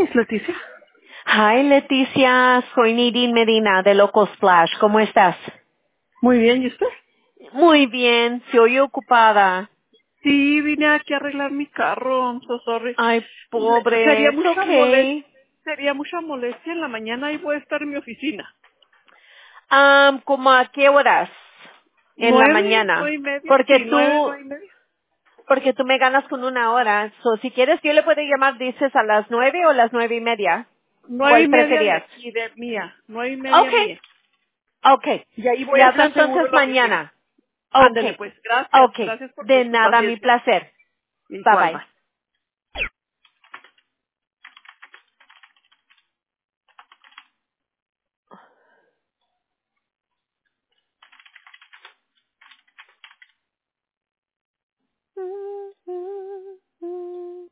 es Leticia. Hi, Leticia. Soy Nadine Medina de Loco Splash. ¿Cómo estás? Muy bien, ¿y usted? Muy bien. Se oye ocupada. Sí, vine aquí a arreglar mi carro. I'm so sorry. Ay, pobre. Sería Es mucha molestia. okay. Sería mucha molestia en la mañana y voy a estar en mi oficina. ¿Cómo a qué horas? En la 9 mañana. y media, Porque sí, tú, 9 y media. porque tú me ganas con una hora. So, si quieres, yo le puedo llamar, dices, a las 9 o las 9:30. Nueve y ¿Cuál media de preferías? aquí, de mía. 9:30 Okay. mía. Okay. Y ahí voy Le a hablo estar seguro entonces en la oficina. mañana. Ándele, Okay. pues, gracias. Okay. Gracias por De su nada, mi paciencia. placer. Bye Igual, bye. bye.